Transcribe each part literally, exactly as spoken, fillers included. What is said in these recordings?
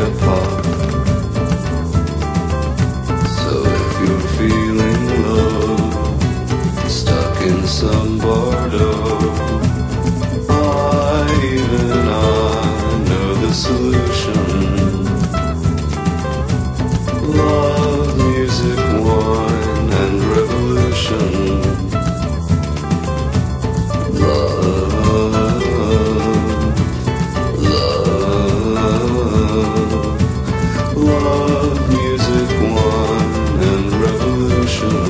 apart. So if you're feeling low, stuck in some Bordeaux, I, even I, know the solution. Love, music, wine, and revolution. Love, love, love, music, wine, and revolution.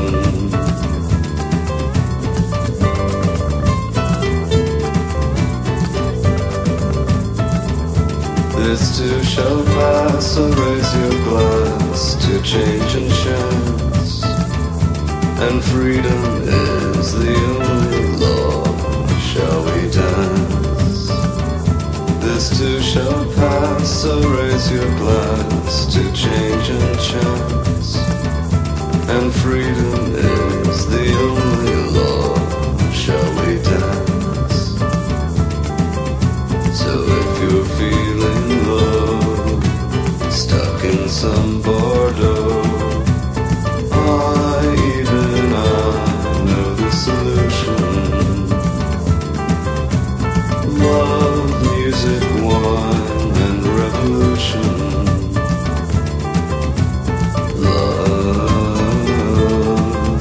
This too shall pass, so raise your glass to change and chance. And freedom is the only law, shall we dance? This too shall pass, so raise your glass to change and chance. And freedom is the only law, shall we dance? So if you're feeling low, stuck in some Bordeaux, I, even I, know the solution. Love, music, wine, and revolution. Love,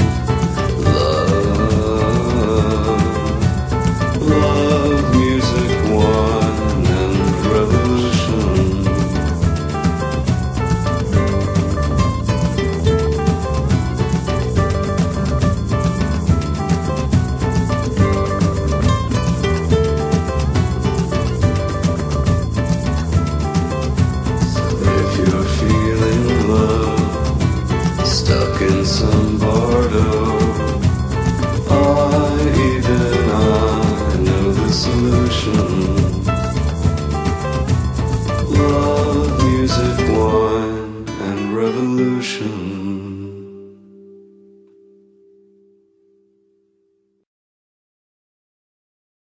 love, love, music, wine, and revolution. If you're feeling low, stuck in some Bordeaux, I, even I, know the solution. Love, music, wine, and revolution.